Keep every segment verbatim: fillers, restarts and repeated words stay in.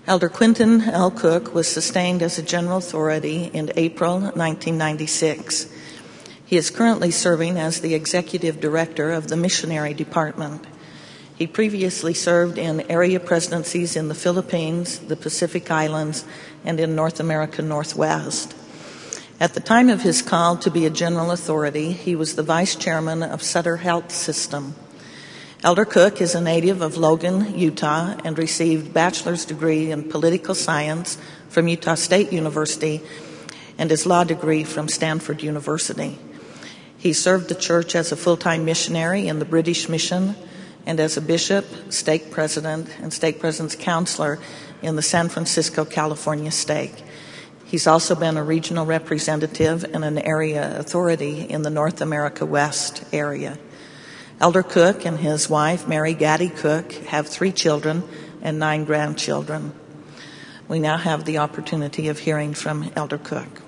Elder Quentin L. Cook was sustained as a general authority in April nineteen ninety-six. He is currently serving as the Executive Director of the Missionary Department. He previously served in area presidencies in the Philippines, the Pacific Islands, and in North America Northwest. At the time of his call to be a general authority, he was the Vice Chairman of Sutter Health System. Elder Cook is a native of Logan, Utah, and received a bachelor's degree in political science from Utah State University and his law degree from Stanford University. He served the church as a full-time missionary in the British Mission and as a bishop, stake president, and stake president's counselor in the San Francisco, California stake. He's also been a regional representative and an area authority in the North America West area. Elder Cook and his wife, Mary Gaddy Cook, have three children and nine grandchildren. We now have the opportunity of hearing from Elder Cook.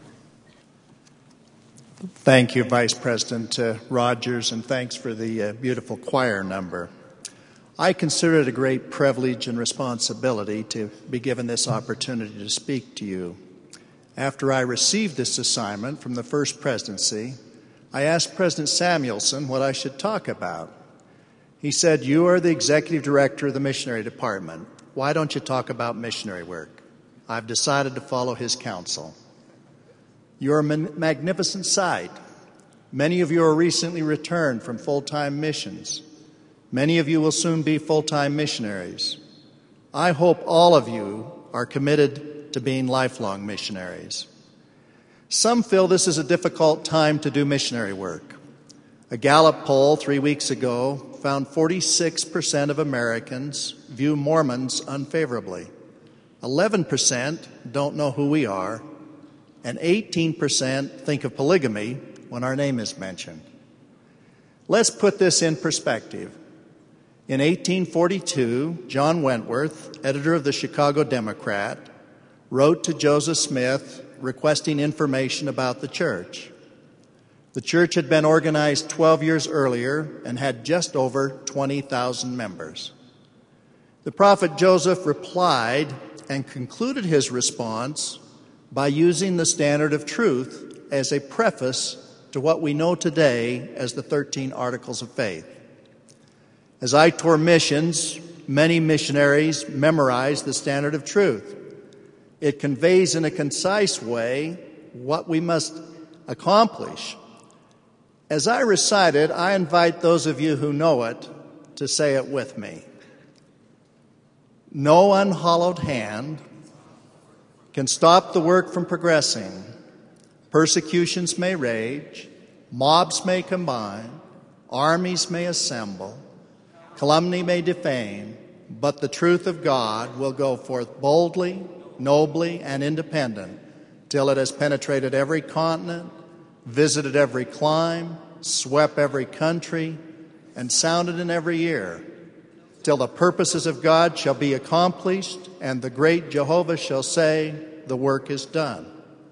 Thank you, Vice President uh, Rogers, and thanks for the uh, beautiful choir number. I consider it a great privilege and responsibility to be given this opportunity to speak to you. After I received this assignment from the First Presidency, I asked President Samuelson what I should talk about. He said, "You are the Executive Director of the Missionary Department. Why don't you talk about missionary work?" I've decided to follow his counsel. You're a magnificent sight. Many of you are recently returned from full-time missions. Many of you will soon be full-time missionaries. I hope all of you are committed to being lifelong missionaries. Some feel this is a difficult time to do missionary work. A Gallup poll three weeks ago found forty-six percent of Americans view Mormons unfavorably. eleven percent don't know who we are, and eighteen percent think of polygamy when our name is mentioned. Let's put this in perspective. In eighteen forty-two, John Wentworth, editor of the Chicago Democrat, wrote to Joseph Smith requesting information about the church. The church had been organized twelve years earlier and had just over twenty thousand members. The prophet Joseph replied and concluded his response by using the standard of truth as a preface to what we know today as the thirteen Articles of Faith. As I tour missions, many missionaries memorize the standard of truth. It conveys in a concise way what we must accomplish. As I recite it, I invite those of you who know it to say it with me. No unhallowed hand can stop the work from progressing. Persecutions may rage, mobs may combine, armies may assemble, calumny may defame, but the truth of God will go forth boldly, nobly, and independent till it has penetrated every continent, visited every clime, swept every country, and sounded in every ear, till the purposes of God shall be accomplished, and the great Jehovah shall say, the work is done.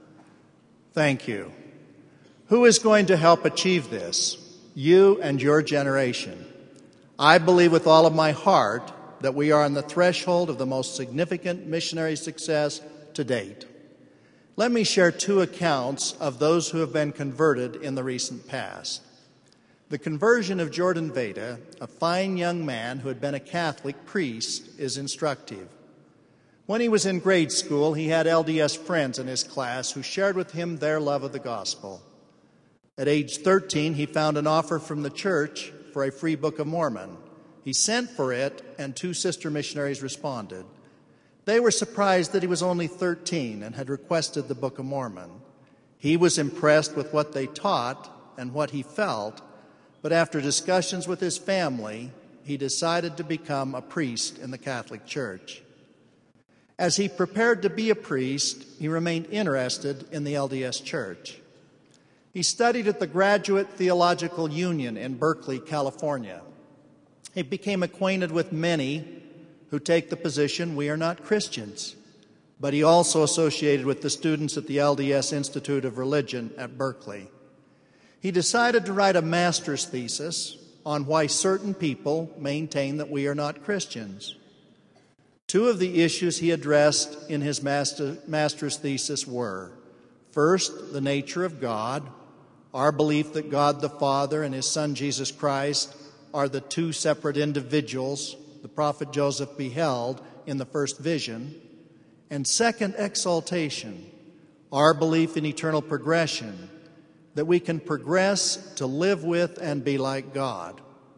Thank you. Who is going to help achieve this? You and your generation. I believe with all of my heart that we are on the threshold of the most significant missionary success to date. Let me share two accounts of those who have been converted in the recent past. The conversion of Jordan Veda, a fine young man who had been a Catholic priest, is instructive. When he was in grade school, he had L D S friends in his class who shared with him their love of the gospel. At age thirteen, he found an offer from the church for a free Book of Mormon. He sent for it, and two sister missionaries responded. They were surprised that he was only thirteen and had requested the Book of Mormon. He was impressed with what they taught and what he felt, but after discussions with his family, he decided to become a priest in the Catholic Church. As he prepared to be a priest, he remained interested in the L D S Church. He studied at the Graduate Theological Union in Berkeley, California. He became acquainted with many who take the position we are not Christians, but he also associated with the students at the L D S Institute of Religion at Berkeley. He decided to write a master's thesis on why certain people maintain that we are not Christians. Two of the issues he addressed in his master, master's thesis were, first, the nature of God, our belief that God the Father and his Son Jesus Christ are the two separate individuals the prophet Joseph beheld in the first vision, and second, exaltation, our belief in eternal progression, that we can progress to live with and be like God.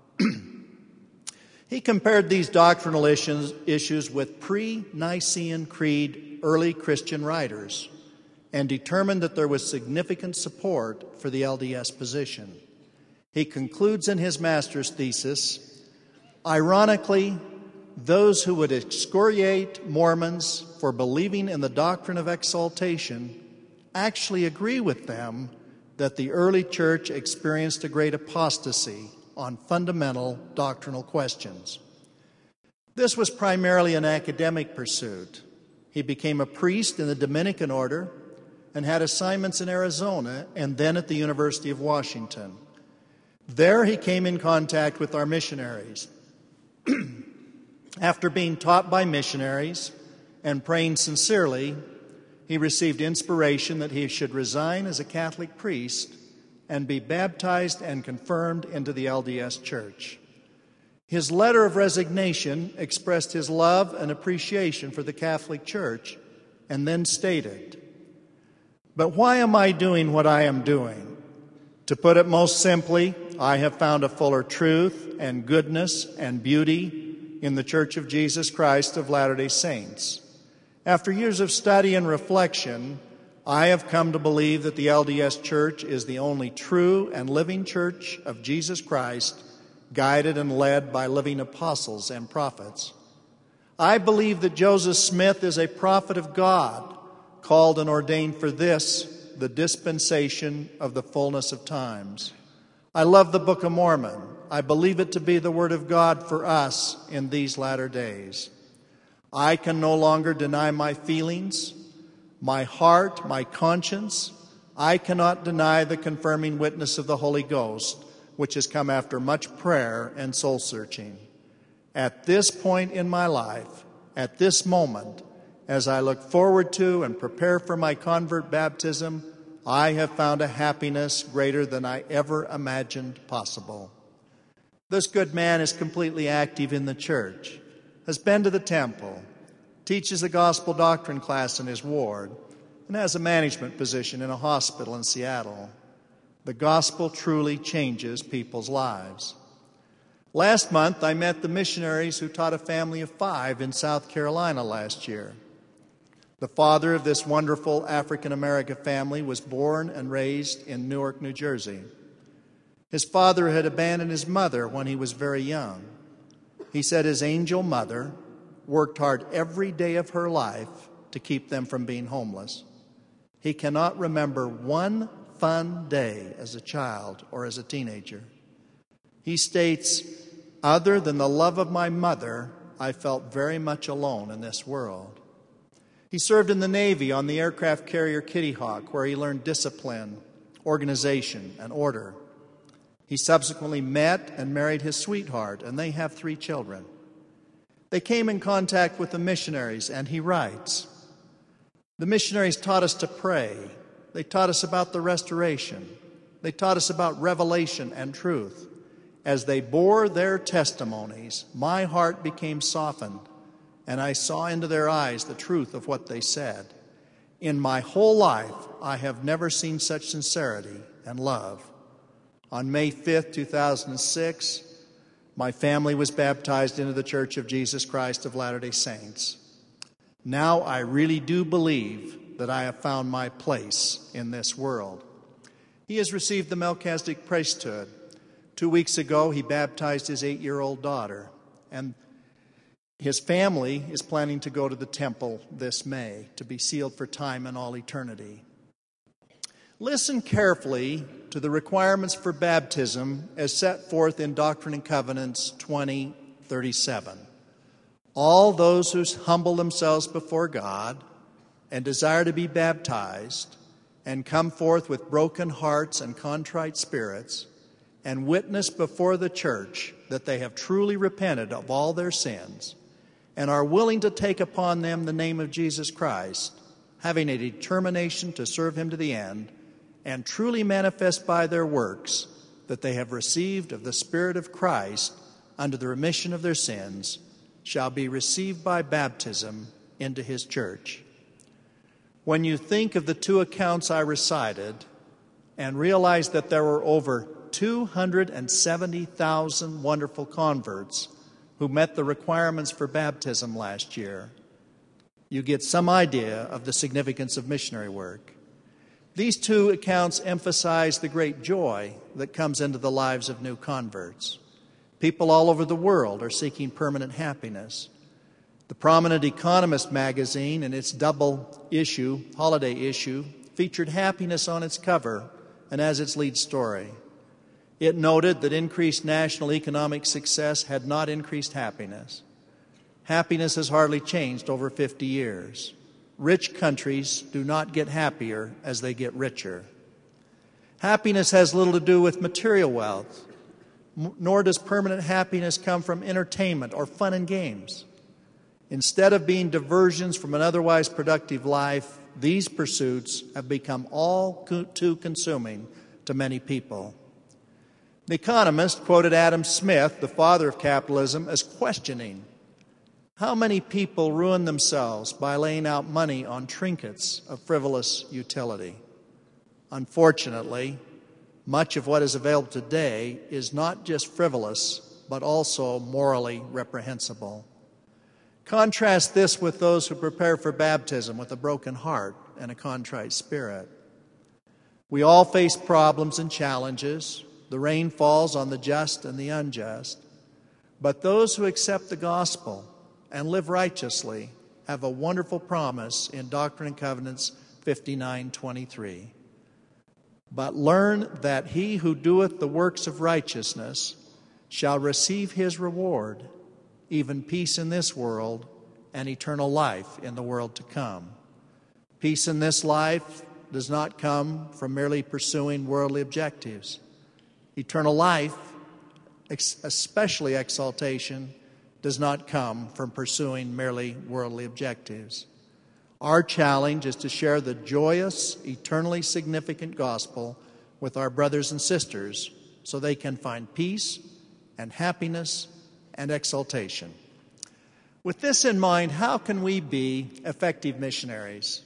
He compared these doctrinal issues, issues with pre-Nicene Creed early Christian writers and determined that there was significant support for the L D S position. He concludes in his master's thesis, ironically, those who would excoriate Mormons for believing in the doctrine of exaltation actually agree with them that the early church experienced a great apostasy on fundamental doctrinal questions. This was primarily an academic pursuit. He became a priest in the Dominican order and had assignments in Arizona and then at the University of Washington. There he came in contact with our missionaries. After being taught by missionaries and praying sincerely, he received inspiration that he should resign as a Catholic priest and be baptized and confirmed into the L D S Church. His letter of resignation expressed his love and appreciation for the Catholic Church and then stated, "But why am I doing what I am doing? To put it most simply, I have found a fuller truth and goodness and beauty in the Church of Jesus Christ of Latter-day Saints. After years of study and reflection, I have come to believe that the L D S Church is the only true and living Church of Jesus Christ, guided and led by living apostles and prophets. I believe that Joseph Smith is a prophet of God, called and ordained for this, the dispensation of the fullness of times. I love the Book of Mormon. I believe it to be the Word of God for us in these latter days. I can no longer deny my feelings, my heart, my conscience. I cannot deny the confirming witness of the Holy Ghost, which has come after much prayer and soul-searching. At this point in my life, at this moment, as I look forward to and prepare for my convert baptism, I have found a happiness greater than I ever imagined possible." This good man is completely active in the church, has been to the temple, teaches a gospel doctrine class in his ward, and has a management position in a hospital in Seattle. The gospel truly changes people's lives. Last month, I met the missionaries who taught a family of five in South Carolina last year. The father of this wonderful African-American family was born and raised in Newark, New Jersey. His father had abandoned his mother when he was very young. He said his angel mother worked hard every day of her life to keep them from being homeless. He cannot remember one fun day as a child or as a teenager. He states, "Other than the love of my mother, I felt very much alone in this world." He served in the Navy on the aircraft carrier Kitty Hawk, where he learned discipline, organization, and order. He subsequently met and married his sweetheart, and they have three children. They came in contact with the missionaries, and he writes, "The missionaries taught us to pray. They taught us about the restoration. They taught us about revelation and truth. As they bore their testimonies, my heart became softened, and I saw into their eyes the truth of what they said. In my whole life, I have never seen such sincerity and love." On May fifth, two thousand six, my family was baptized into the Church of Jesus Christ of Latter-day Saints. Now I really do believe that I have found my place in this world. He has received the Melchizedek priesthood. Two weeks ago, he baptized his eight-year-old daughter, and his family is planning to go to the temple this May to be sealed for time and all eternity. Listen carefully to the requirements for baptism as set forth in Doctrine and Covenants twenty thirty-seven. All those who humble themselves before God and desire to be baptized and come forth with broken hearts and contrite spirits and witness before the church that they have truly repented of all their sins and are willing to take upon them the name of Jesus Christ, having a determination to serve him to the end, and truly manifest by their works that they have received of the Spirit of Christ unto the remission of their sins, shall be received by baptism into his church. When you think of the two accounts I recited and realize that there were over two hundred seventy thousand wonderful converts who met the requirements for baptism last year, you get some idea of the significance of missionary work. These two accounts emphasize the great joy that comes into the lives of new converts. People all over the world are seeking permanent happiness. The prominent Economist magazine, in its double issue, holiday issue, featured happiness on its cover and as its lead story. It noted that increased national economic success had not increased happiness. Happiness has hardly changed over fifty years. Rich countries do not get happier as they get richer. Happiness has little to do with material wealth, nor does permanent happiness come from entertainment or fun and games. Instead of being diversions from an otherwise productive life, these pursuits have become all too consuming to many people. The Economist quoted Adam Smith, the father of capitalism, as questioning, how many people ruin themselves by laying out money on trinkets of frivolous utility? Unfortunately, much of what is available today is not just frivolous, but also morally reprehensible. Contrast this with those who prepare for baptism with a broken heart and a contrite spirit. We all face problems and challenges. The rain falls on the just and the unjust. But those who accept the gospel and live righteously have a wonderful promise in Doctrine and Covenants fifty-nine twenty-three. But learn that he who doeth the works of righteousness shall receive his reward, even peace in this world and eternal life in the world to come. Peace in this life does not come from merely pursuing worldly objectives. Eternal life, especially exaltation, does not come from pursuing merely worldly objectives. Our challenge is to share the joyous, eternally significant gospel with our brothers and sisters so they can find peace and happiness and exaltation. With this in mind, how can we be effective missionaries?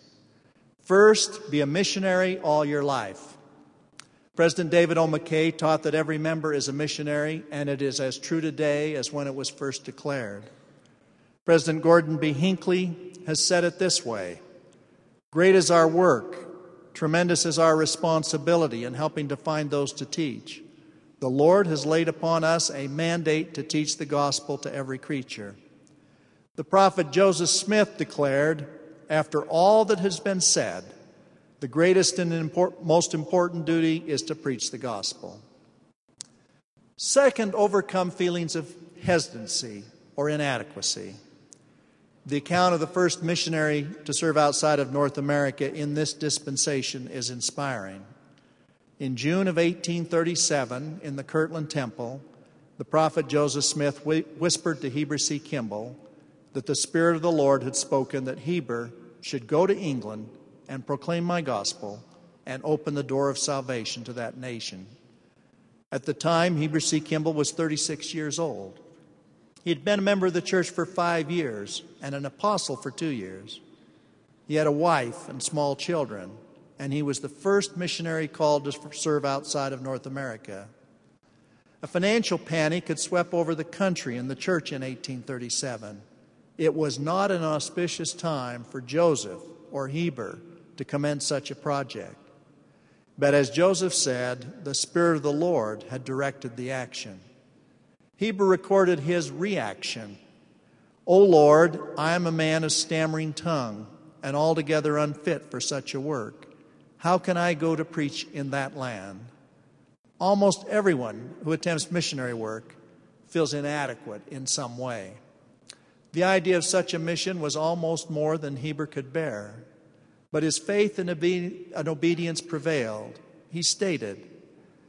First, be a missionary all your life. President David O. McKay taught that every member is a missionary, and it is as true today as when it was first declared. President Gordon B. Hinckley has said it this way: great is our work, tremendous is our responsibility in helping to find those to teach. The Lord has laid upon us a mandate to teach the gospel to every creature. The prophet Joseph Smith declared, after all that has been said, the greatest and import, most important duty is to preach the gospel. Second, overcome feelings of hesitancy or inadequacy. The account of the first missionary to serve outside of North America in this dispensation is inspiring. In June of eighteen thirty-seven, in the Kirtland Temple, the prophet Joseph Smith whispered to Heber C. Kimball that the Spirit of the Lord had spoken that Heber should go to England and proclaim my gospel and open the door of salvation to that nation. At the time, Heber C. Kimball was thirty-six years old. He had been a member of the church for five years and an apostle for two years. He had a wife and small children, and he was the first missionary called to serve outside of North America. A financial panic had swept over the country and the church in eighteen thirty-seven. It was not an auspicious time for Joseph or Heber to commence such a project. But as Joseph said, the Spirit of the Lord had directed the action. Heber recorded his reaction. O Lord, I am a man of stammering tongue and altogether unfit for such a work. How can I go to preach in that land? Almost everyone who attempts missionary work feels inadequate in some way. The idea of such a mission was almost more than Heber could bear. But his faith and obedience prevailed. He stated,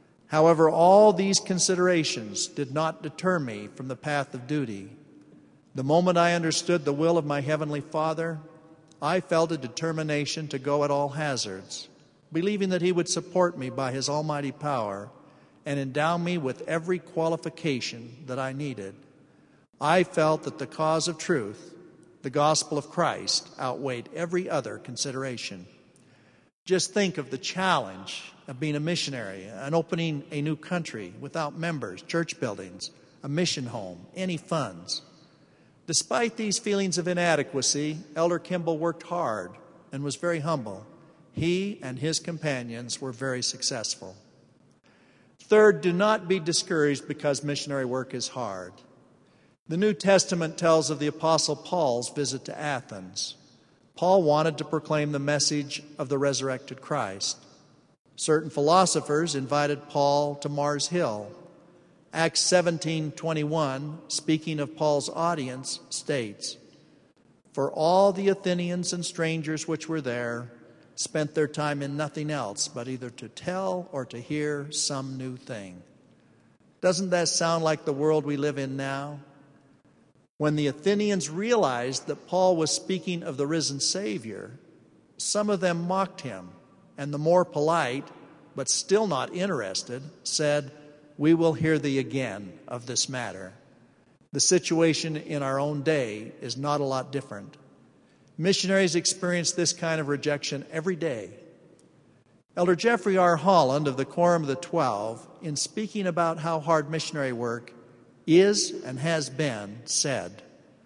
however, all these considerations did not deter me from the path of duty. The moment I understood the will of my Heavenly Father, I felt a determination to go at all hazards, believing that He would support me by His almighty power and endow me with every qualification that I needed. I felt that the cause of truth, the gospel of Christ, outweighed every other consideration. Just think of the challenge of being a missionary and opening a new country without members, church buildings, a mission home, any funds. Despite these feelings of inadequacy, Elder Kimball worked hard and was very humble. He and his companions were very successful. Third, do not be discouraged because missionary work is hard. The New Testament tells of the Apostle Paul's visit to Athens. Paul wanted to proclaim the message of the resurrected Christ. Certain philosophers invited Paul to Mars Hill. Acts seventeen twenty-one, speaking of Paul's audience, states, "For all the Athenians and strangers which were there spent their time in nothing else but either to tell or to hear some new thing." Doesn't that sound like the world we live in now? When the Athenians realized that Paul was speaking of the risen Savior, some of them mocked him, and the more polite, but still not interested, said, "We will hear thee again of this matter." The situation in our own day is not a lot different. Missionaries experience this kind of rejection every day. Elder Jeffrey R. Holland of the Quorum of the Twelve, in speaking about how hard missionary work is and has been, said,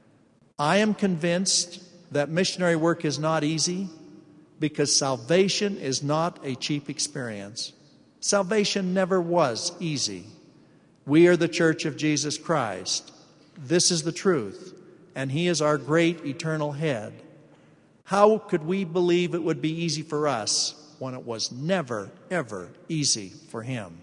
"I am convinced that missionary work is not easy because salvation is not a cheap experience. Salvation never was easy. We are the Church of Jesus Christ. This is the truth, and He is our great eternal head. How could we believe it would be easy for us when it was never, ever easy for Him?"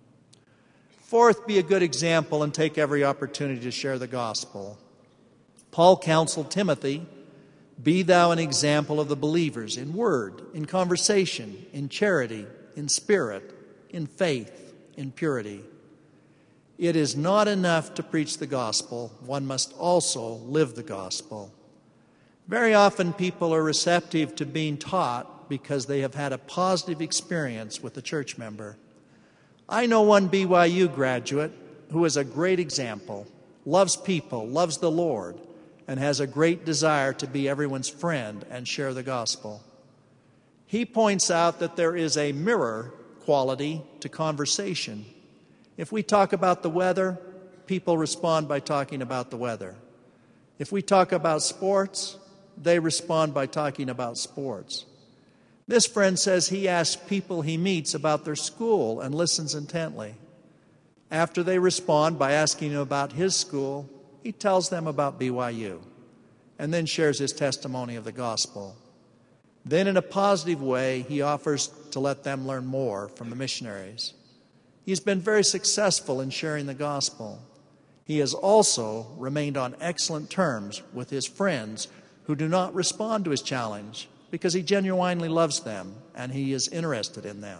Fourth, be a good example and take every opportunity to share the gospel. Paul counseled Timothy, "Be thou an example of the believers in word, in conversation, in charity, in spirit, in faith, in purity." It is not enough to preach the gospel. One must also live the gospel. Very often people are receptive to being taught because they have had a positive experience with a church member. I know one B Y U graduate who is a great example, loves people, loves the Lord, and has a great desire to be everyone's friend and share the gospel. He points out that there is a mirror quality to conversation. If we talk about the weather, people respond by talking about the weather. If we talk about sports, they respond by talking about sports. This friend says he asks people he meets about their school and listens intently. After they respond by asking him about his school, he tells them about B Y U and then shares his testimony of the gospel. Then in a positive way, he offers to let them learn more from the missionaries. He's been very successful in sharing the gospel. He has also remained on excellent terms with his friends who do not respond to his challenge because he genuinely loves them and he is interested in them.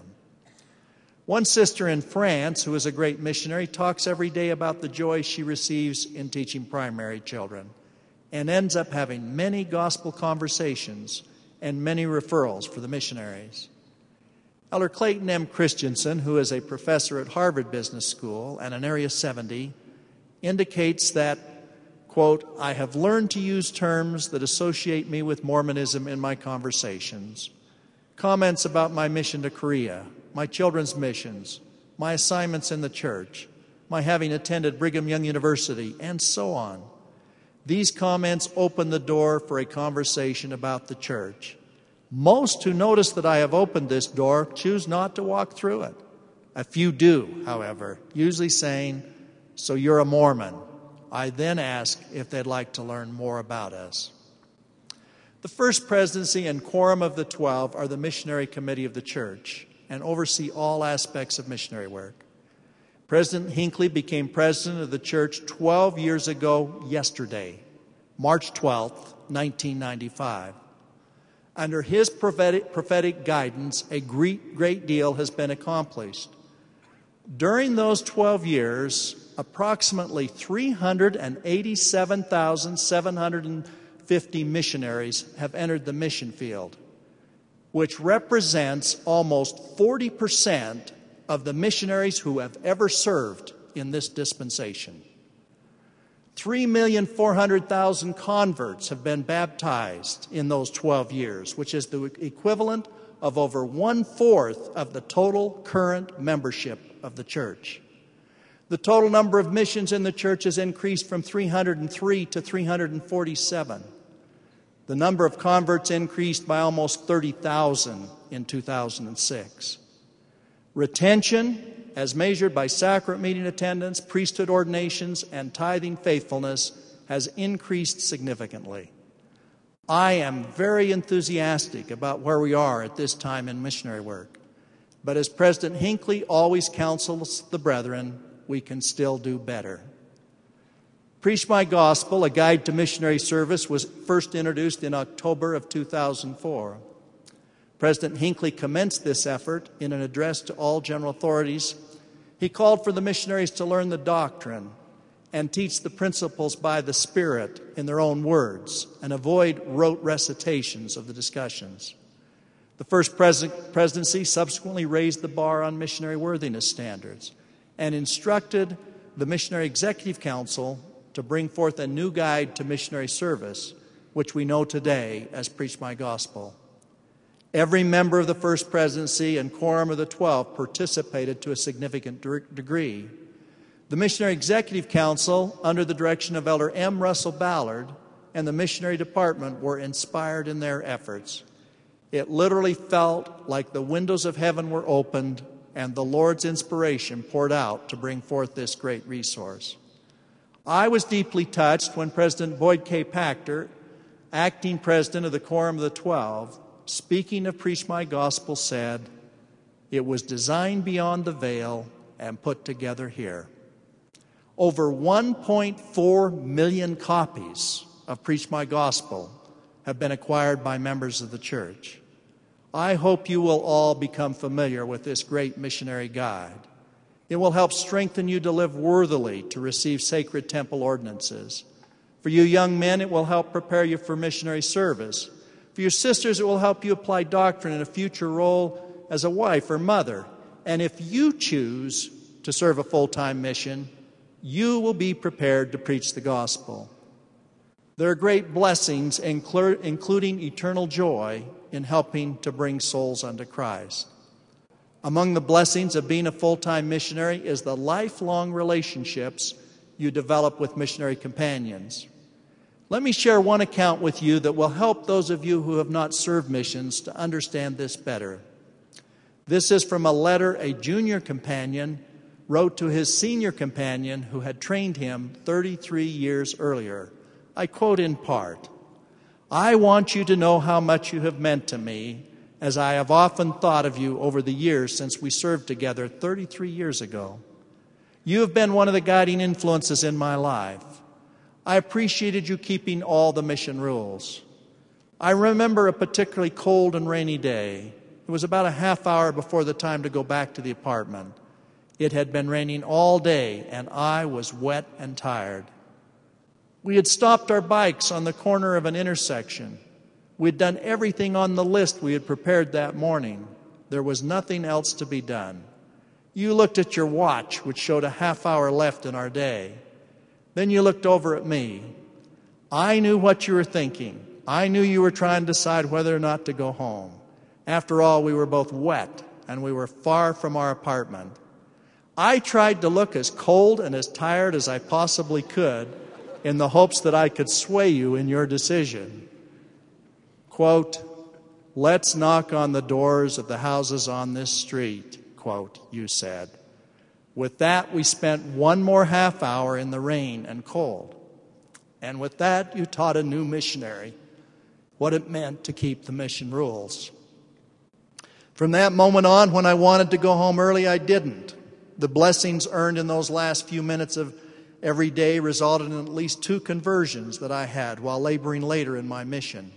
One sister in France, who is a great missionary, talks every day about the joy she receives in teaching primary children and ends up having many gospel conversations and many referrals for the missionaries. Elder Clayton M. Christensen, who is a professor at Harvard Business School and an Area seventy, indicates that, quote, "I have learned to use terms that associate me with Mormonism in my conversations. Comments about my mission to Korea, my children's missions, my assignments in the church, my having attended Brigham Young University, and so on. These comments open the door for a conversation about the church. Most who notice that I have opened this door choose not to walk through it. A few do, however, usually saying, 'So you're a Mormon.' I then ask if they'd like to learn more about us." The First Presidency and Quorum of the Twelve are the missionary committee of the church and oversee all aspects of missionary work. President Hinckley became president of the church twelve years ago yesterday, March twelfth, nineteen ninety-five. Under his prophetic, prophetic guidance, a great, great deal has been accomplished. During those twelve years, approximately three hundred eighty-seven thousand seven hundred fifty missionaries have entered the mission field, which represents almost forty percent of the missionaries who have ever served in this dispensation. three million four hundred thousand converts have been baptized in those twelve years, which is the equivalent of over one-fourth of the total current membership of the church. The total number of missions in the church has increased from three hundred three to three hundred forty-seven. The number of converts increased by almost thirty thousand in two thousand six. Retention, as measured by sacrament meeting attendance, priesthood ordinations, and tithing faithfulness, has increased significantly. I am very enthusiastic about where we are at this time in missionary work. But as President Hinckley always counsels the brethren, we can still do better. Preach My Gospel, a guide to missionary service, was first introduced in October of two thousand four. President Hinckley commenced this effort in an address to all general authorities. He called for the missionaries to learn the doctrine and teach the principles by the Spirit in their own words and avoid rote recitations of the discussions. The first pres- presidency subsequently raised the bar on missionary worthiness standards and instructed the Missionary Executive Council to bring forth a new guide to missionary service, which we know today as Preach My Gospel. Every member of the First Presidency and Quorum of the Twelve participated to a significant de- degree. The Missionary Executive Council, under the direction of Elder M. Russell Ballard, and the Missionary Department were inspired in their efforts. It literally felt like the windows of heaven were opened and the Lord's inspiration poured out to bring forth this great resource. I was deeply touched when President Boyd K. Pachter, acting president of the Quorum of the Twelve, speaking of Preach My Gospel, said, "It was designed beyond the veil and put together here." Over one point four million copies of Preach My Gospel have been acquired by members of the church. I hope you will all become familiar with this great missionary guide. It will help strengthen you to live worthily to receive sacred temple ordinances. For you young men, it will help prepare you for missionary service. For your sisters, it will help you apply doctrine in a future role as a wife or mother. And if you choose to serve a full-time mission, you will be prepared to preach the gospel. There are great blessings, including eternal joy, in helping to bring souls unto Christ. Among the blessings of being a full-time missionary is the lifelong relationships you develop with missionary companions. Let me share one account with you that will help those of you who have not served missions to understand this better. This is from a letter a junior companion wrote to his senior companion who had trained him thirty-three years earlier. I quote in part, "I want you to know how much you have meant to me, as I have often thought of you over the years since we served together thirty-three years ago. You have been one of the guiding influences in my life. I appreciated you keeping all the mission rules. I remember a particularly cold and rainy day. It was about a half hour before the time to go back to the apartment. It had been raining all day, and I was wet and tired. We had stopped our bikes on the corner of an intersection. We had done everything on the list we had prepared that morning. There was nothing else to be done. You looked at your watch, which showed a half hour left in our day. Then you looked over at me. I knew what you were thinking. I knew you were trying to decide whether or not to go home. After all, we were both wet, and we were far from our apartment. I tried to look as cold and as tired as I possibly could in the hopes that I could sway you in your decision." Quote, "Let's knock on the doors of the houses on this street," quote, you said. With that, we spent one more half hour in the rain and cold. And with that, you taught a new missionary what it meant to keep the mission rules. From that moment on, when I wanted to go home early, I didn't. The blessings earned in those last few minutes of every day resulted in at least two conversions that I had while laboring later in my mission.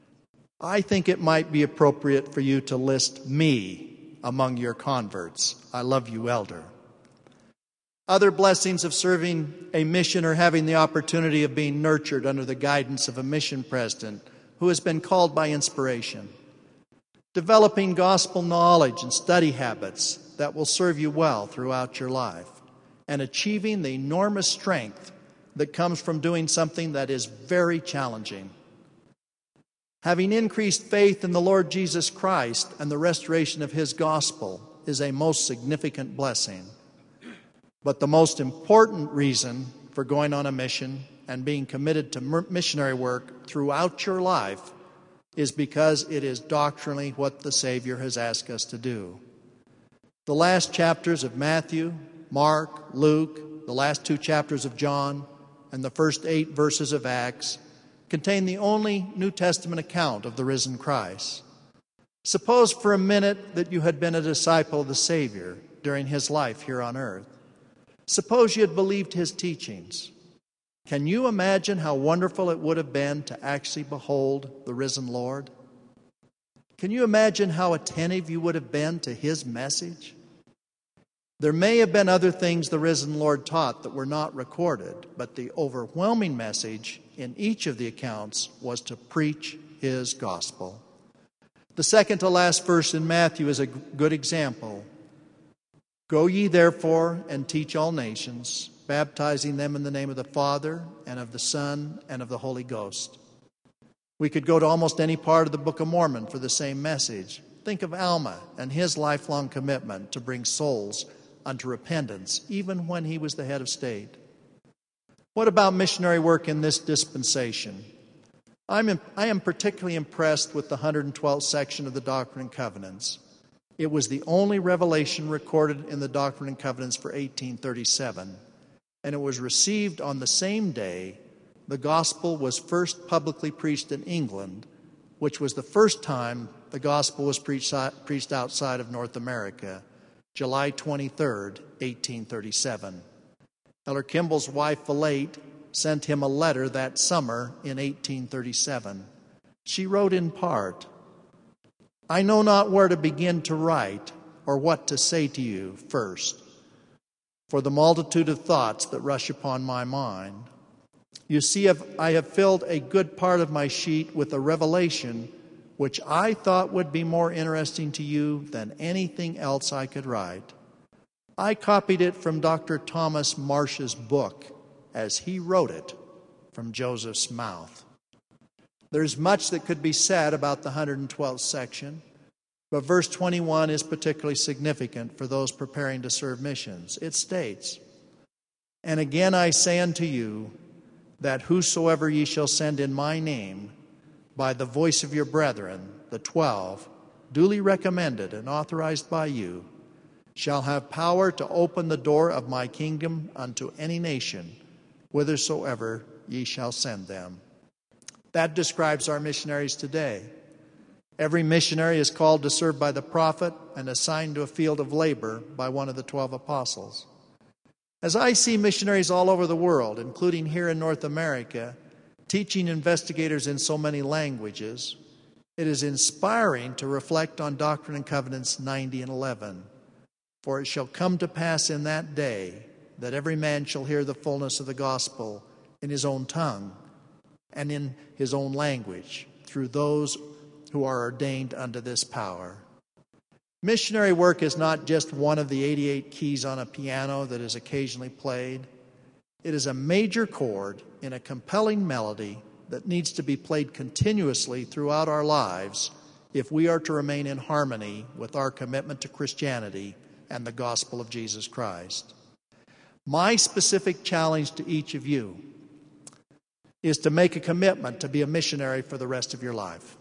I think it might be appropriate for you to list me among your converts. I love you, Elder. Other blessings of serving a mission are having the opportunity of being nurtured under the guidance of a mission president who has been called by inspiration. Developing gospel knowledge and study habits that will serve you well throughout your life. And achieving the enormous strength that comes from doing something that is very challenging. Having increased faith in the Lord Jesus Christ and the restoration of His gospel is a most significant blessing. But the most important reason for going on a mission and being committed to missionary work throughout your life is because it is doctrinally what the Savior has asked us to do. The last chapters of Matthew, Mark, Luke, the last two chapters of John, and the first eight verses of Acts contain the only New Testament account of the risen Christ. Suppose for a minute that you had been a disciple of the Savior during His life here on earth. Suppose you had believed His teachings. Can you imagine how wonderful it would have been to actually behold the risen Lord? Can you imagine how attentive you would have been to His message? There may have been other things the risen Lord taught that were not recorded, but the overwhelming message in each of the accounts was to preach His gospel. The second to last verse in Matthew is a good example. Go ye therefore and teach all nations, baptizing them in the name of the Father and of the Son and of the Holy Ghost. We could go to almost any part of the Book of Mormon for the same message. Think of Alma and his lifelong commitment to bring souls unto repentance, even when he was the head of state. What about missionary work in this dispensation? I'm in, I am particularly impressed with the one hundred twelfth section of the Doctrine and Covenants. It was the only revelation recorded in the Doctrine and Covenants for eighteen thirty-seven, and it was received on the same day the gospel was first publicly preached in England, which was the first time the gospel was preached, preached outside of North America, July twenty-third, eighteen thirty-seven. Elder Kimball's wife, Valete, sent him a letter that summer in eighteen thirty-seven. She wrote in part, I know not where to begin to write or what to say to you first, for the multitude of thoughts that rush upon my mind. You see, I have filled a good part of my sheet with a revelation which I thought would be more interesting to you than anything else I could write. I copied it from Doctor Thomas Marsh's book as he wrote it from Joseph's mouth. There's much that could be said about the one hundred twelfth section, but verse twenty-one is particularly significant for those preparing to serve missions. It states, And again I say unto you, that whosoever ye shall send in my name, by the voice of your brethren, the twelve, duly recommended and authorized by you, shall have power to open the door of my kingdom unto any nation, whithersoever ye shall send them. That describes our missionaries today. Every missionary is called to serve by the prophet and assigned to a field of labor by one of the twelve apostles. As I see missionaries all over the world, including here in North America, teaching investigators in so many languages, it is inspiring to reflect on Doctrine and Covenants ninety and eleven. For it shall come to pass in that day that every man shall hear the fullness of the gospel in his own tongue and in his own language through those who are ordained unto this power. Missionary work is not just one of the eighty-eight keys on a piano that is occasionally played. It is a major chord in a compelling melody that needs to be played continuously throughout our lives if we are to remain in harmony with our commitment to Christianity and the gospel of Jesus Christ. My specific challenge to each of you is to make a commitment to be a missionary for the rest of your life.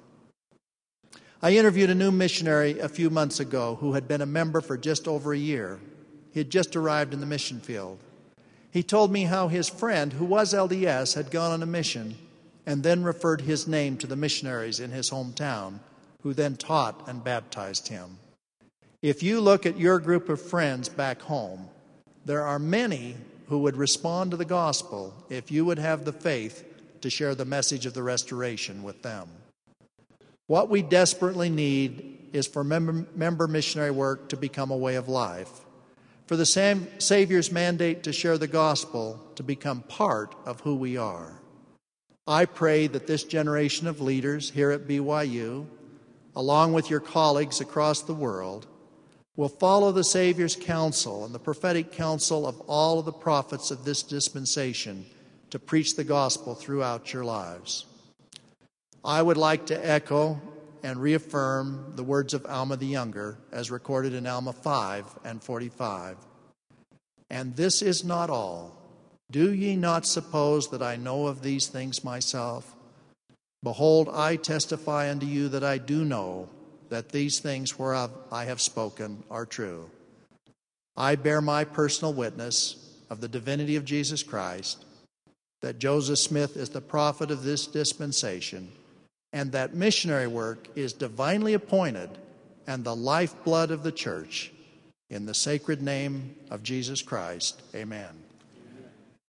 I interviewed a new missionary a few months ago who had been a member for just over a year. He had just arrived in the mission field. He told me how his friend, who was L D S, had gone on a mission and then referred his name to the missionaries in his hometown, who then taught and baptized him. If you look at your group of friends back home, there are many who would respond to the gospel if you would have the faith to share the message of the restoration with them. What we desperately need is for member, member missionary work to become a way of life, for the Sam- Savior's mandate to share the gospel to become part of who we are. I pray that this generation of leaders here at B Y U, along with your colleagues across the world, will follow the Savior's counsel and the prophetic counsel of all of the prophets of this dispensation to preach the gospel throughout your lives. I would like to echo and reaffirm the words of Alma the Younger as recorded in Alma five and forty-five. And this is not all. Do ye not suppose that I know of these things myself? Behold, I testify unto you that I do know that these things whereof I have spoken are true. I bear my personal witness of the divinity of Jesus Christ, that Joseph Smith is the prophet of this dispensation, and that missionary work is divinely appointed and the lifeblood of the church. In the sacred name of Jesus Christ, amen.